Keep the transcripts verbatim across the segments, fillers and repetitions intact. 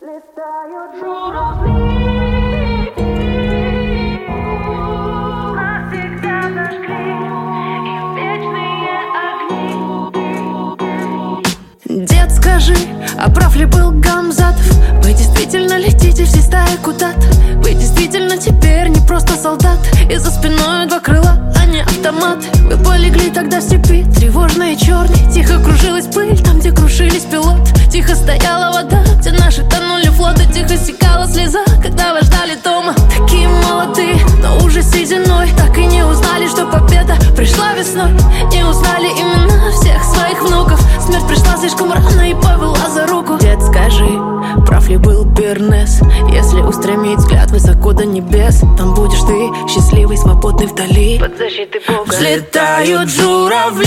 Взлетают журавли, навсегда зажгли их вечные огни. Дед, скажи, а прав ли был Гамзатов? Вы действительно летите все стаи куда-то? Вы действительно теперь не просто солдат, и за спиной два крыла, а не автомат. Вы полегли тогда в степи, тревожные черные. Тихо кружилась пыль там, где крушились пилот. Тихо стояла вода, где наши тонули флоты. Тихо стекала слеза, когда вас ждали дома. Такие молодые, но уже сединой. Так и не узнали, что победа пришла весной. Не узнали имена всех своих внуков. Смерть пришла слишком рано и повела за руку. Дед, скажи, прав ли был Бернес? Если устремить взгляд высоко до небес, там будешь ты, счастливый, свободный вдали, под защитой Бога. Взлетают журавли,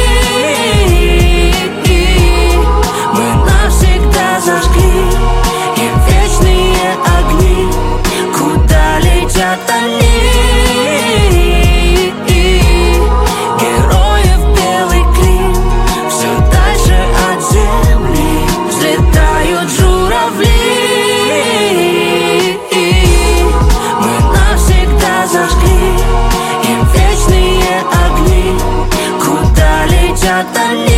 мы навсегда зажгли их вечные огни. Куда летят они? Героев белый клин все дальше от земли. Взлетают журавли, мы навсегда зажгли им вечные огни. Куда летят они?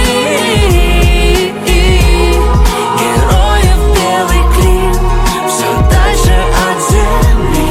Героев белый клин все дальше от земли.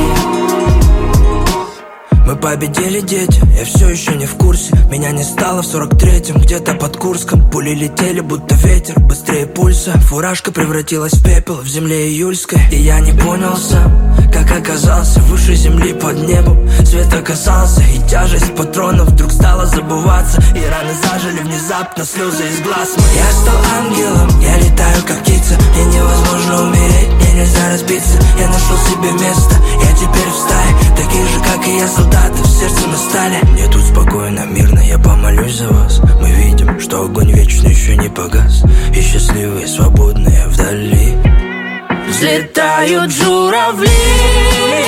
Мы победили, дети, я все еще не в курсе. Меня не стало в сорок третьем, где-то под Курском. Пули летели, будто ветер, быстрее пульса. Фуражка превратилась в пепел в земле июльской. И я не понял сам, как оказался выше земли под небом. Света касался, и тяжесть патронов вдруг стала забываться. И раны зажили внезапно, слезы из глаз моих. Я стал ангелом, я летаю как птица. Мне невозможно умереть, мне нельзя разбиться. Я нашел себе место, я теперь в стае. Такие же, как и я, солдаты, в сердце мы стали. Мне тут спокойно, мирно, я помолюсь за вас. Мы видим, что огонь вечно еще не погас. И счастливые, свободные вдали. Взлетают журавли,